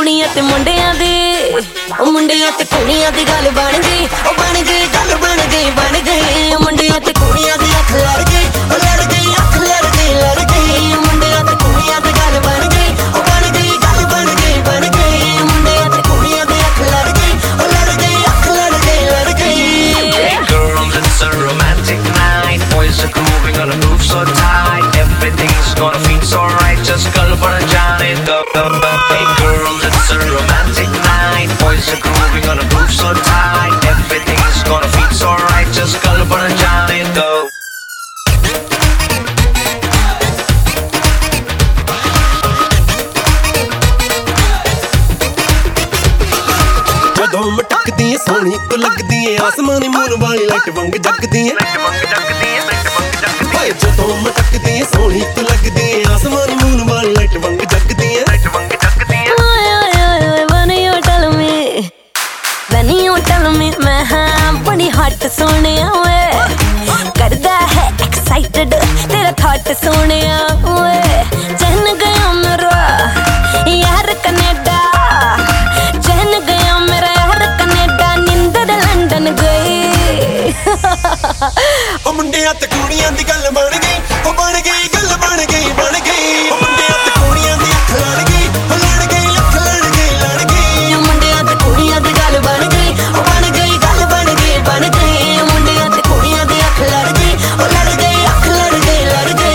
कुड़ियां ते मुंडियां दी मुंडियां ते कुड़ियां दी गल बन गई गल बन गई मुंडियां ते कुड़ियां दी अख लड़ गई अख लड़ गई मुंडियां ते कुड़ियां दी गल बन गई गल बन गई मुंडियां ते कुड़ियां दी अख लड़ गई अख लड़ गई Hey girls, it's a romantic night. Boys are grooving on a move so tight. Everything's gonna feel so right. Just girl for a Johnny. Hey girls, it's a romantic night. Boys are grooving on a move so tight. Everything's gonna feel so right. Just girl for a Johnny. Go. जदों मटकदी है सोहनी तो लगदी है आसमानी moon वाली light वंग जगदी है जदों मटकदी है सोहनी तो लगदी है आसमानी मून वाली लाइट वंग जगदी है मैं हाँ बड़ी हॉट सोने करदा है एक्साइटेड तेरा थॉट सोने चहन गया मेरा यार कनेडा चहन गया मेरा यार कनेडा निंदर लंदन गई मुंडियां ते कुड़ियां दी गल बन गई गल बन गई मुंडियां ते कुड़ियां दी अख लड़ गई अख लड़ गई मुंडियां ते कुड़ियां दी गल बन गई गल बन गई मुंडियां ते कुड़ियां दी अख लड़ गई अख लड़ गई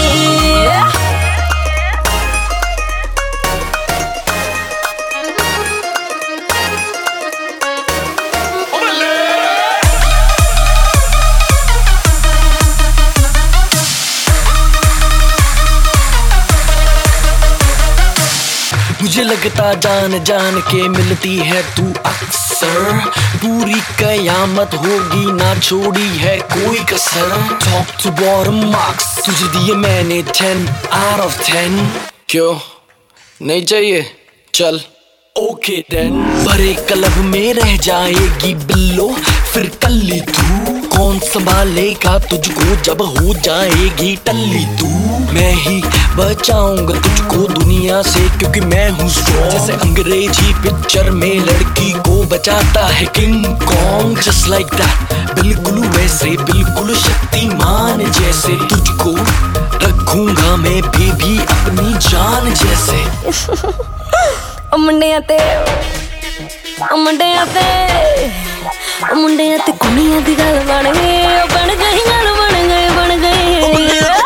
मुझे लगता जान जान के मिलती है तू अक्सर पूरी कयामत होगी ना छोड़ी है कोई कसर टॉप टू बॉटम मार्क्स तुझे दिए मैंने 10 out of 10 क्यों नहीं चाहिए चल ओके देन भरे क्लब में रह जाएगी बिल्लो फिर कल्ली तू कौन संभालेगा तुझको जब हो जाएगी टल्ली तू मैं ही बचाऊंगा तुझको दुनिया से क्योंकि मैं हूँ स्ट्रॉन्ग जैसे अंग्रेजी पिक्चर में लड़की को बचाता है King Kong just like that बिल्कुल वैसे बिल्कुल शक्तिमान जैसे तुझको रखूंगा मैं बेबी अपनी जान जैसे मुंडियां ते कुड़ियां दी गल बन गई गल बन गई